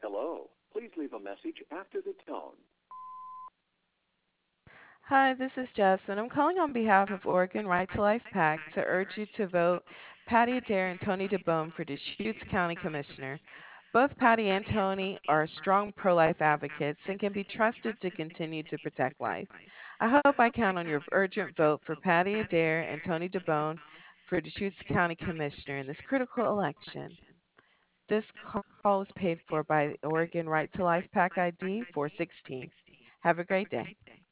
Hello. Please leave a message after the tone. Hi, this is Jess, and I'm calling on behalf of Oregon Right to Life PAC to urge you to vote Patty Adair and Tony DeBone for Deschutes County Commissioner. Both Patty and Tony are strong pro life advocates and can be trusted to continue to protect life. I hope I count on your urgent vote for Patty Adair and Tony DeBone for Deschutes County Commissioner in this critical election. This call was paid for by Oregon Right to Life PAC ID 416. Have a great day.